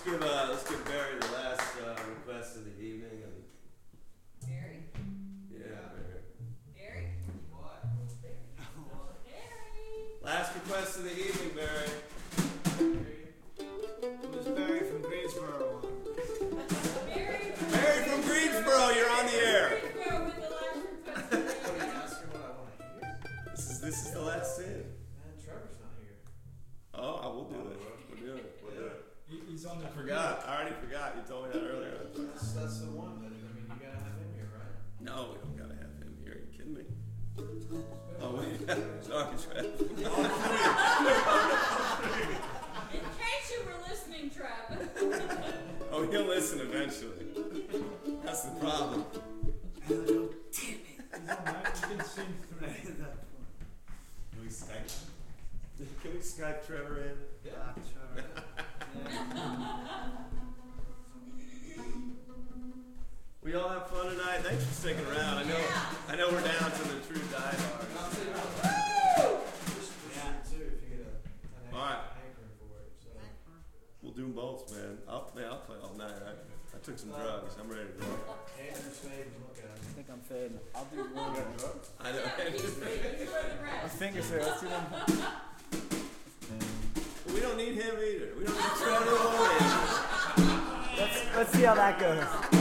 give Barry the last request of the evening. And Barry? yeah, Barry. Barry? What? Barry? Last request of the evening, Barry. It was Barry from Greensboro. Barry? Barry from Greensboro, you're on the air. Greensboro with the last request of the What are you evening. asking what I want to hear? This is the last scene. Man, Trevor's not here. Oh, I will do it. We'll do it. We'll do it. He's on the. I forgot. I already forgot. You told me that earlier. That's the one that, I mean, you gotta have him here, right? No, we don't gotta have him here. Are you kidding me? Oh wait, sorry, Trev. In case you were listening, Trev. Oh, he'll listen eventually. That's the problem. Damn it! He's on that. He can sing through at that point. Can we Skype? Can we Skype Trevor in? Yeah. We all have fun tonight. Thanks for sticking around. I know we're down to the true diehards. I'll tell you what. Just too, if you get an All right. hankering for it. So. We'll do them both, man. I'll play all night. I took some drugs. I'm ready to go. Andrew's fading. Look at him. I think I'm fading. I'll do one. I know. Yeah, he's ready. You go the A rest. finger fade. Let's do one. We don't need him either. We don't need Trevor or Andrew. Let's see how that goes.